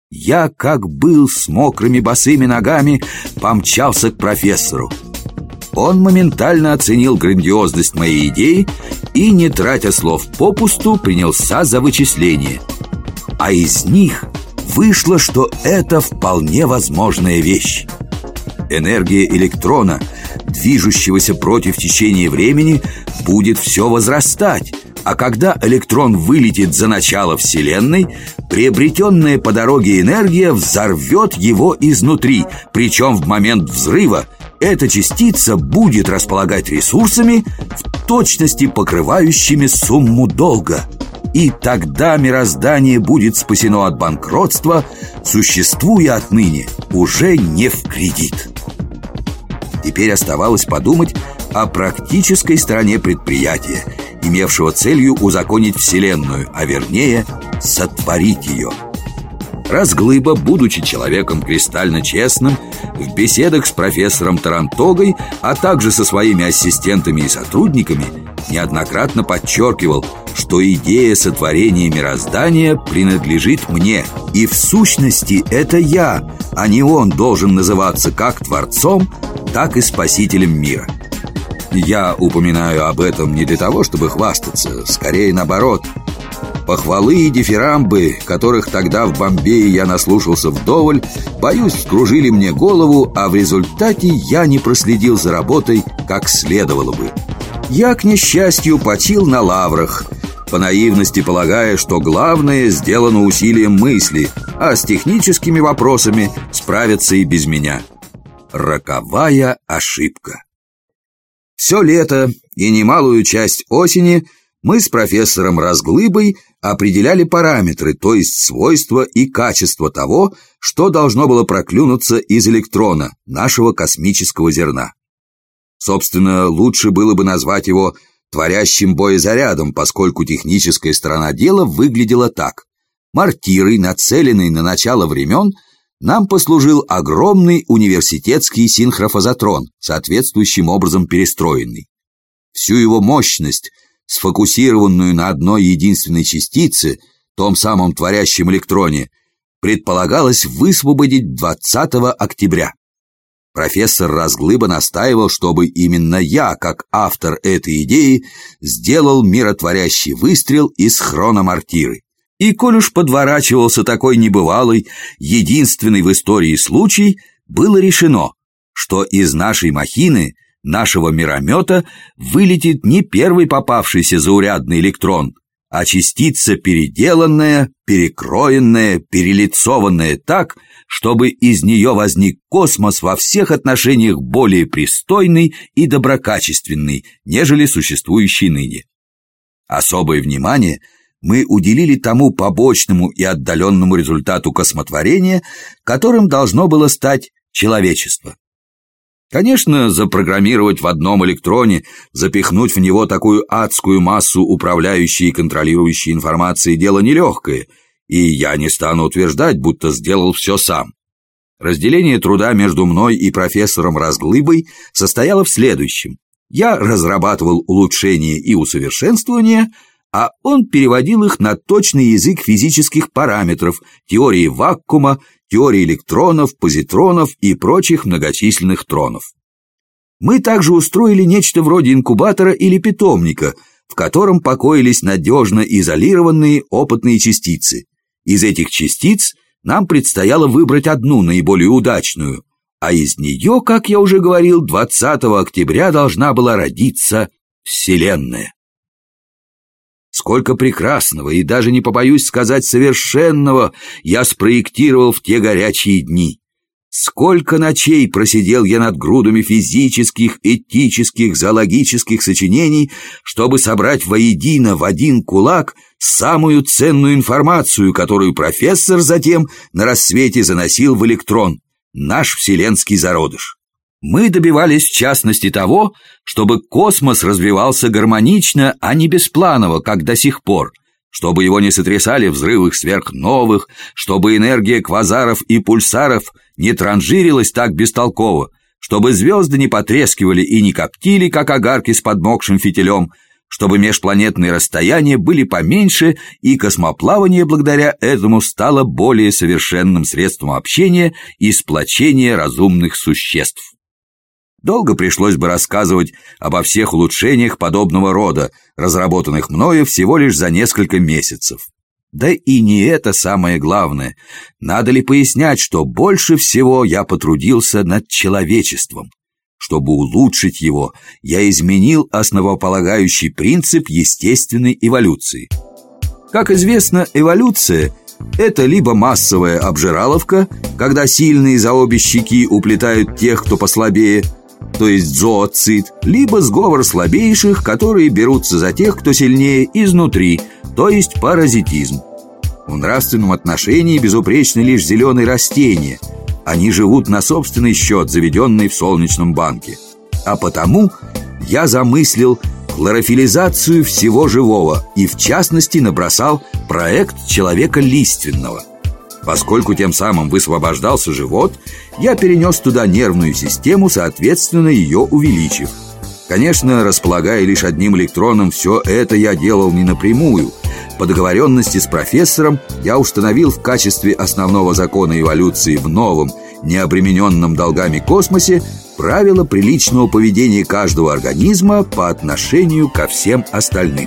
Я, как был с мокрыми босыми ногами, помчался к профессору. Он моментально оценил грандиозность моей идеи и, не тратя слов попусту, принялся за вычисления. А из них вышло, что это вполне возможная вещь. Энергия электрона, движущегося против течения времени, будет все возрастать, а когда электрон вылетит за начало Вселенной, приобретенная по дороге энергия взорвет его изнутри, причем в момент взрыва эта частица будет располагать ресурсами, в точности покрывающими сумму долга. И тогда мироздание будет спасено от банкротства, существуя отныне уже не в кредит. Теперь оставалось подумать о практической стороне предприятия, имевшего целью узаконить Вселенную, а вернее, сотворить ее. Разглыба, будучи человеком кристально честным, в беседах с профессором Тарантогой, а также со своими ассистентами и сотрудниками, неоднократно подчеркивал, что идея сотворения мироздания принадлежит мне, и в сущности это я, а не он, должен называться как творцом, так и спасителем мира. Я упоминаю об этом не для того, чтобы хвастаться, скорее наоборот. Похвалы и дифирамбы, которых тогда в Бомбее я наслушался вдоволь, боюсь, вскружили мне голову, а в результате я не проследил за работой, как следовало бы. Я, к несчастью, почил на лаврах, по наивности полагая, что главное сделано усилием мысли, а с техническими вопросами справятся и без меня. Роковая ошибка. Все лето и немалую часть осени мы с профессором Разглыбой определяли параметры, то есть свойства и качество того, что должно было проклюнуться из электрона, нашего космического зерна. Собственно, лучше было бы назвать его творящим боезарядом, поскольку техническая сторона дела выглядела так. Мортирой, нацеленной на начало времен, нам послужил огромный университетский синхрофазотрон, соответствующим образом перестроенный. Всю его мощность, сфокусированную на одной единственной частице, том самом творящем электроне, предполагалось высвободить 20 октября. Профессор Разглыба настаивал, чтобы именно я, как автор этой идеи, сделал миротворящий выстрел из хрономортиры. И коль уж подворачивался такой небывалый, единственный в истории случай, было решено, что из нашей махины, нашего миромета, вылетит не первый попавшийся заурядный электрон, а частица переделанная, перекроенная, перелицованная так, чтобы из нее возник космос во всех отношениях более пристойный и доброкачественный, нежели существующий ныне. Особое внимание мы уделили тому побочному и отдаленному результату космотворения, которым должно было стать человечество. Конечно, запрограммировать в одном электроне, запихнуть в него такую адскую массу управляющей и контролирующей информации дело нелегкое, и я не стану утверждать, будто сделал все сам. Разделение труда между мной и профессором Разглыбой состояло в следующем. Я разрабатывал улучшения и усовершенствования, а он переводил их на точный язык физических параметров, теории вакуума, теории электронов, позитронов и прочих многочисленных тронов. Мы также устроили нечто вроде инкубатора или питомника, в котором покоились надежно изолированные опытные частицы. Из этих частиц нам предстояло выбрать одну, наиболее удачную, а из нее, как я уже говорил, 20 октября должна была родиться Вселенная. Сколько прекрасного и даже не побоюсь сказать совершенного я спроектировал в те горячие дни. Сколько ночей просидел я над грудами физических, этических, зоологических сочинений, чтобы собрать воедино в один кулак самую ценную информацию, которую профессор затем на рассвете заносил в электрон, наш вселенский зародыш. Мы добивались в частности того, чтобы космос развивался гармонично, а не беспланово, как до сих пор, чтобы его не сотрясали взрывы сверхновых, чтобы энергия квазаров и пульсаров не транжирилась так бестолково, чтобы звезды не потрескивали и не коптили, как огарки с подмокшим фитилем, чтобы межпланетные расстояния были поменьше, и космоплавание благодаря этому стало более совершенным средством общения и сплочения разумных существ. Долго пришлось бы рассказывать обо всех улучшениях подобного рода, разработанных мною всего лишь за несколько месяцев. Да и не это самое главное. Надо ли пояснять, что больше всего я потрудился над человечеством? Чтобы улучшить его, я изменил основополагающий принцип естественной эволюции. Как известно, эволюция – это либо массовая обжираловка, когда сильные за обе щеки уплетают тех, кто послабее, то есть зооцид, либо сговор слабейших, которые берутся за тех, кто сильнее изнутри, то есть паразитизм. В нравственном отношении безупречны лишь зеленые растения. Они живут на собственный счет, заведенный в солнечном банке. А потому я замыслил хлорофилизацию всего живого и, в частности, набросал проект человека лиственного. Поскольку тем самым высвобождался живот, я перенес туда нервную систему, соответственно, ее увеличив. Конечно, располагая лишь одним электроном, все это я делал не напрямую. По договоренности с профессором я установил в качестве основного закона эволюции в новом, необремененном долгами космосе правила приличного поведения каждого организма по отношению ко всем остальным.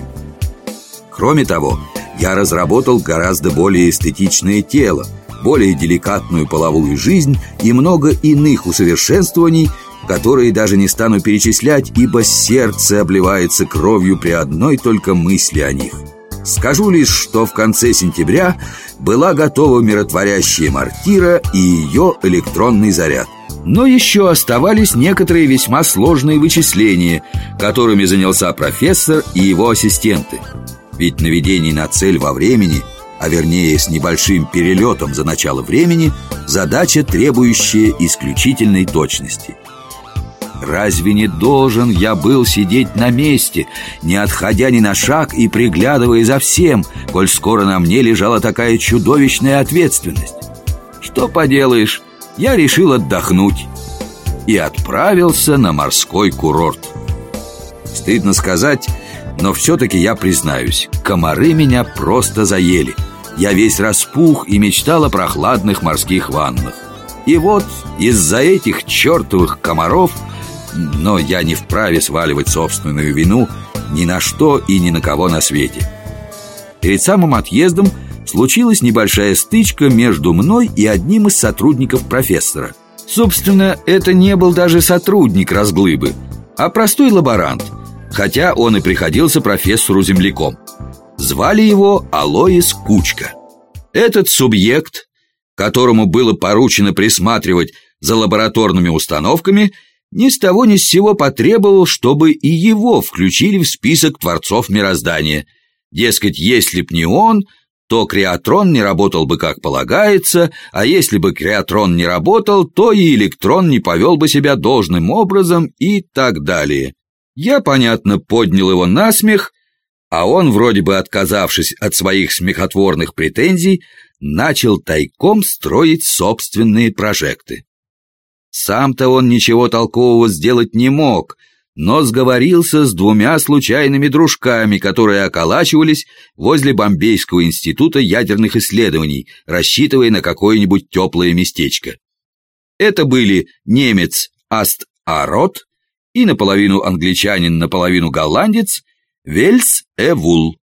Кроме того, я разработал гораздо более эстетичное тело, более деликатную половую жизнь и много иных усовершенствований, которые даже не стану перечислять, ибо сердце обливается кровью при одной только мысли о них. Скажу лишь, что в конце сентября была готова миротворящая мортира и ее электронный заряд. Но еще оставались некоторые весьма сложные вычисления, которыми занялся профессор и его ассистенты. Ведь наведение на цель во времени, а вернее с небольшим перелетом за начало времени, задача, требующая исключительной точности. Разве не должен я был сидеть на месте, не отходя ни на шаг и приглядывая за всем, коль скоро на мне лежала такая чудовищная ответственность? Что поделаешь, я решил отдохнуть и отправился на морской курорт. Стыдно сказать, но все-таки я признаюсь, комары меня просто заели. Я весь распух и мечтал о прохладных морских ваннах. И вот из-за этих чертовых комаров, но я не вправе сваливать собственную вину ни на что и ни на кого на свете. Перед самым отъездом случилась небольшая стычка между мной и одним из сотрудников профессора. Собственно, это не был даже сотрудник разглыбы, а простой лаборант, хотя он и приходился профессору-земляком. Звали его Алоис Кучка. Этот субъект, которому было поручено присматривать за лабораторными установками, ни с того ни с сего потребовал, чтобы и его включили в список творцов мироздания. Дескать, если б не он, то креатрон не работал бы как полагается, а если бы креатрон не работал, то и электрон не повел бы себя должным образом и так далее. Я, понятно, поднял его на смех, а он, вроде бы отказавшись от своих смехотворных претензий, начал тайком строить собственные прожекты. Сам-то он ничего толкового сделать не мог, но сговорился с двумя случайными дружками, которые околачивались возле Бомбейского института ядерных исследований, рассчитывая на какое-нибудь теплое местечко. Это были немец Аст Арот и наполовину англичанин, наполовину голландец Вельс Эвул.